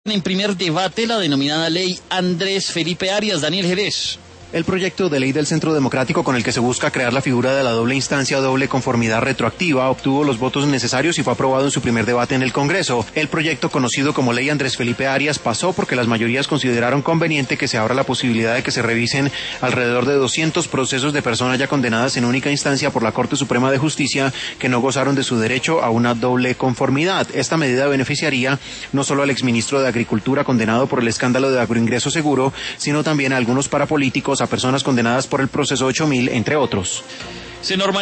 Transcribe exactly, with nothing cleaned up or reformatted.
En primer debate, la denominada ley Andrés Felipe Arias. Daniel Jerez. El proyecto de ley del Centro Democrático con el que se busca crear la figura de la doble instancia o doble conformidad retroactiva obtuvo los votos necesarios y fue aprobado en su primer debate en el Congreso. El proyecto, conocido como ley Andrés Felipe Arias, pasó porque las mayorías consideraron conveniente que se abra la posibilidad de que se revisen alrededor de doscientos procesos de personas ya condenadas en única instancia por la Corte Suprema de Justicia que no gozaron de su derecho a una doble conformidad. Esta medida beneficiaría no solo al exministro de Agricultura condenado por el escándalo de agroingreso seguro, sino también a algunos parapolíticos, a personas condenadas por el proceso ocho mil, entre otros. Se normaliza